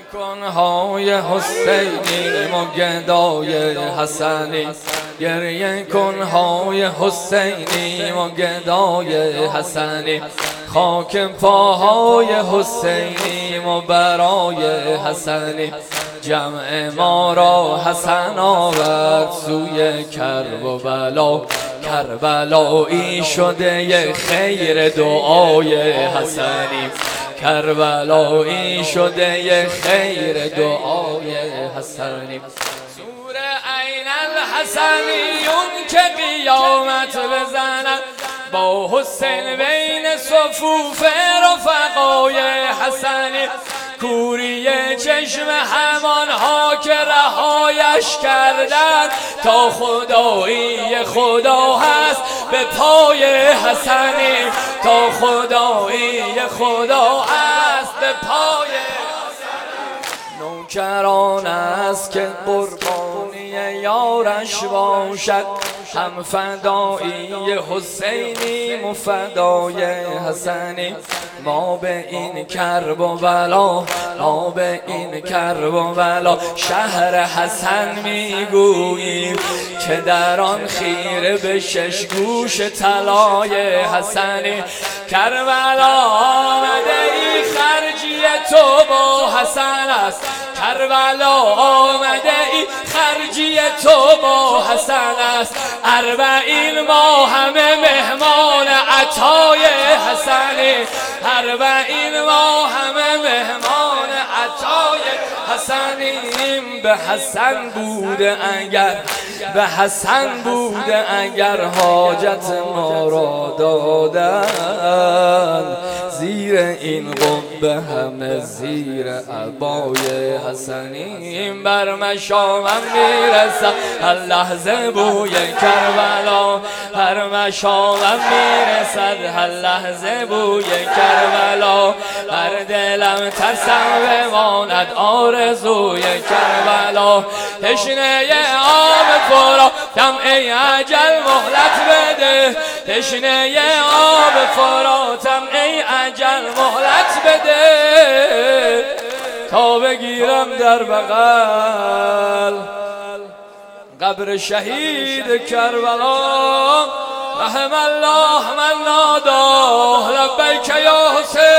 کنهای حسینی و گدای حسنی، گریه کنهای حسینی و گدای حسنی، خاک پاهای حسینی و برای حسنی. جمع ما را حسن آورد سوی کرب و بلا، کربلایی شده ی خیر دعای حسنی، کربلایی شده ی خیر دعای حسنی. سور عین الحسنیون که قیامت بزنن با حسین بین صفوف رفقای حسنی، کوری چشم همانها که رهایش کردند تا خدایی خدا هست به پای حسنی، تا خدایی خدا هست به پای حسنی. نوکران است که قربانی یارش باشد، هم فدایی حسینی و فدای حسنی. ما به این کرب و بلا، ما به این کرب و بلا شهر حسن میگوییم که در آن خیره به شش گوش طلای حسنی. کربلا آمده ای خرجی تو با حسن است، کربلا آمده ای خرجی تو با حسن است. 40 ماه همه مهمان عطای حسنی، 40 ماه همه مهمان عطای حسنیم. به حسن بوده اگر، به حسن بوده اگر حاجت ما را دادن، زیر این قبه همه زیر عبای حسنیم. بر مشامم میرسد هر لحظه بوی کربلا، هر مشامم میرسد هر لحظه بوی کربلا، هر دلم ترسم بماند آرزوی کربلا. تشنه آب فراتم ای اجل مهلت بده، تشنه آب فراتم ای اجل مهلت بده، تا بگیرم در بغل قبر شهید کربلا. رحم الله من ناداه لبیک یا حسین.